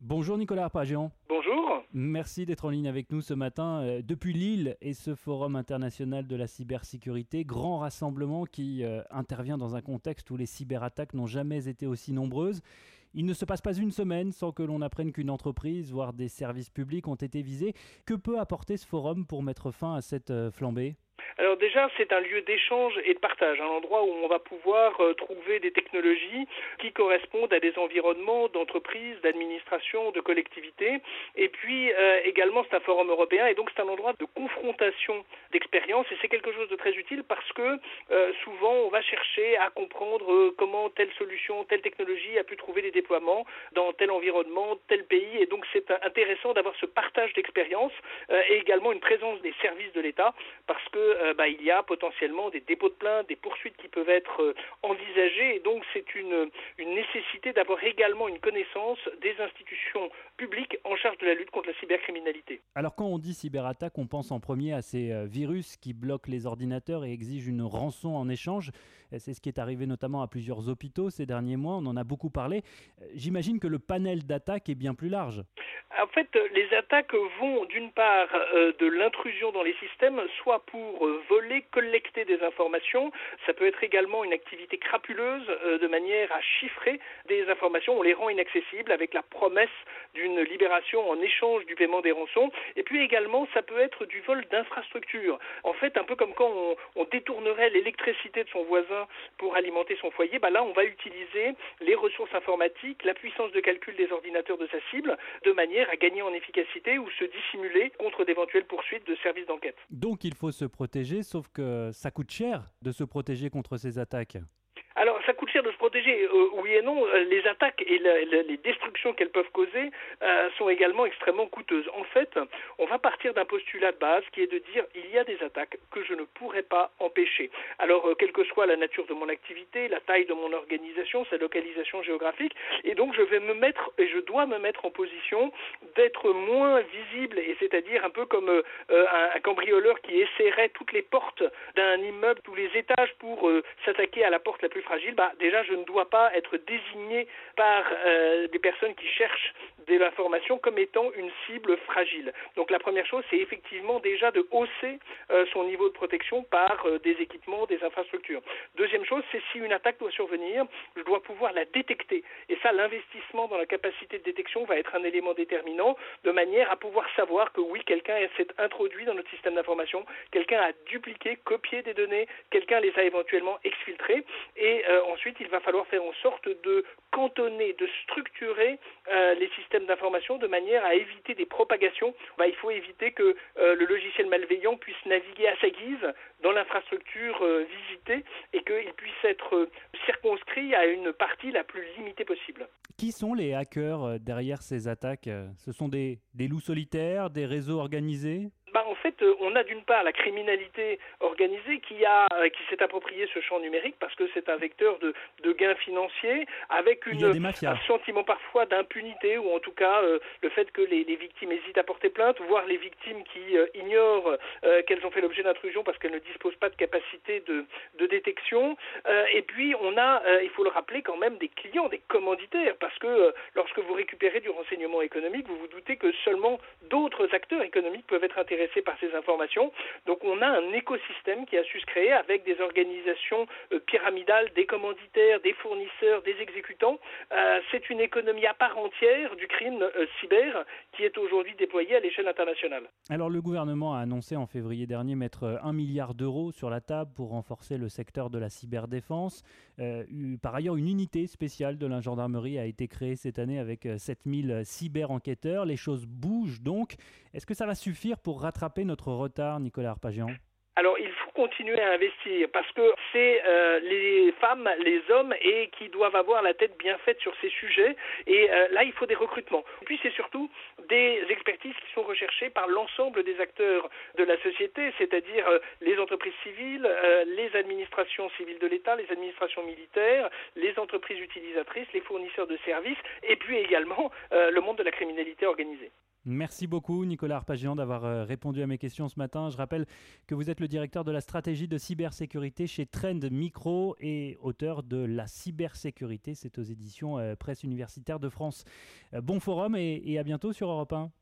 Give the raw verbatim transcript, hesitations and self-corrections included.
Bonjour Nicolas Arpagian. Bonjour. Merci d'être en ligne avec nous ce matin euh, depuis Lille et ce Forum international de la cybersécurité, grand rassemblement qui euh, intervient dans un contexte où les cyberattaques n'ont jamais été aussi nombreuses. Il ne se passe pas une semaine sans que l'on apprenne qu'une entreprise, voire des services publics ont été visés. Que peut apporter ce forum pour mettre fin à cette euh, flambée ? Alors déjà, c'est un lieu d'échange et de partage, un endroit où on va pouvoir euh, trouver des technologies qui correspondent à des environnements d'entreprises, d'administrations, de collectivités. Et puis euh, également, c'est un forum européen et donc c'est un endroit de confrontation d'expériences et c'est quelque chose de très utile parce que euh, souvent, on va chercher à comprendre euh, comment telle solution, telle technologie a pu trouver des déploiements dans tel environnement, tel pays. Et donc, c'est intéressant d'avoir ce partage d'expériences euh, et également une présence des services de l'État parce que euh, bah, il y a potentiellement des dépôts de plainte, des poursuites qui peuvent être euh, envisagées et donc c'est une, une nécessité d'avoir également une connaissance des institutions publiques en charge de la lutte contre la cybercriminalité. Alors quand on dit cyberattaque, on pense en premier à ces euh, virus qui bloquent les ordinateurs et exigent une rançon en échange. C'est ce qui est arrivé notamment à plusieurs hôpitaux ces derniers mois, on en a beaucoup parlé. J'imagine que le panel d'attaques est bien plus large. En fait, les attaques vont d'une part euh, de l'intrusion dans les systèmes, soit pour euh, voler, collecter des informations. Ça peut être également une activité crapuleuse euh, de manière à chiffrer des informations. On les rend inaccessibles avec la promesse d'une libération en échange du paiement des rançons. Et puis également, ça peut être du vol d'infrastructures. En fait, un peu comme quand on, on détournerait l'électricité de son voisin pour alimenter son foyer, bah là, on va utiliser les ressources informatiques, la puissance de calcul des ordinateurs de sa cible, de manière à gagner en efficacité ou se dissimuler contre d'éventuelles poursuites de services d'enquête. Donc il faut se protéger, sauf que ça coûte cher de se protéger contre ces attaques. Alors, ça coûte cher de se protéger, euh, oui et non. Les attaques et la, la, les destructions qu'elles peuvent causer euh, sont également extrêmement coûteuses. En fait, on va partir d'un postulat de base qui est de dire il y a des attaques que je ne pourrais pas empêcher. Alors, euh, quelle que soit la nature de mon activité, la taille de mon organisation, sa localisation géographique, et donc je vais me mettre, et je dois me mettre en position d'être moins visible, et c'est-à-dire un peu comme euh, un, un cambrioleur qui essaierait toutes les portes d'un immeuble, tous les étages pour euh, s'attaquer à la porte la plus fragile, bah, déjà je ne dois pas être désigné par euh, des personnes qui cherchent de l'information comme étant une cible fragile. Donc la première chose, c'est effectivement déjà de hausser euh, son niveau de protection par euh, des équipements, des infrastructures. Deuxième chose, c'est si une attaque doit survenir, je dois pouvoir la détecter. Et ça, l'investissement dans la capacité de détection va être un élément déterminant de manière à pouvoir savoir que oui, quelqu'un s'est introduit dans notre système d'information, quelqu'un a dupliqué, copié des données, quelqu'un les a éventuellement exfiltrées. Et euh, ensuite, il va falloir faire en sorte de cantonner, de structurer euh, les systèmes d'information de manière à éviter des propagations. Bah, il faut éviter que euh, le logiciel malveillant puisse naviguer à sa guise dans l'infrastructure euh, visitée et qu'il puisse être euh, circonscrit à une partie la plus limitée possible. Qui sont les hackers derrière ces attaques ? Ce sont des, des loups solitaires, des réseaux organisés ? Bah, en fait, euh, on a d'une part la criminalité organisée qui a euh, qui s'est approprié ce champ numérique parce que c'est un vecteur de, de gains financiers avec une, un sentiment parfois d'impunité ou en tout cas euh, le fait que les, les victimes hésitent à porter plainte, voire les victimes qui euh, ignorent euh, qu'elles ont fait l'objet d'intrusion parce qu'elles ne disposent pas de capacité de, de détection. Euh, et puis on a, euh, il faut le rappeler quand même, des clients, des commanditaires parce que euh, lorsque vous récupérez du renseignement économique, vous vous doutez que seulement d'autres acteurs économiques peuvent être intéressés par ces informations. Donc on a un écosystème qui a su se créer avec des organisations euh, pyramidales, des commanditaires, des fournisseurs, des exécutants. Euh, c'est une économie à part entière du crime euh, cyber qui est aujourd'hui déployée à l'échelle internationale. Alors le gouvernement a annoncé en février dernier mettre un milliard d'euros sur la table pour renforcer le secteur de la cyberdéfense. Euh, par ailleurs, une unité spéciale de la gendarmerie a été créée cette année avec sept mille cyber-enquêteurs. Les choses bougent donc. Est-ce que ça va suffire pour rattraper notre retard, Nicolas Arpagian ? Alors, il faut continuer à investir parce que c'est euh, les femmes, les hommes et qui doivent avoir la tête bien faite sur ces sujets. Et euh, là, il faut des recrutements. Et puis, c'est surtout des expertises qui sont recherchées par l'ensemble des acteurs de la société, c'est-à-dire euh, les entreprises civiles, euh, les administrations civiles de l'État, les administrations militaires, les entreprises utilisatrices, les fournisseurs de services et puis également euh, le monde de la criminalité organisée. Merci beaucoup Nicolas Arpagian d'avoir euh, répondu à mes questions ce matin. Je rappelle que vous êtes le directeur de la stratégie de cybersécurité chez Trend Micro et auteur de La cybersécurité. C'est aux éditions euh, Presse universitaire de France. Euh, bon forum et, et à bientôt sur Europe un.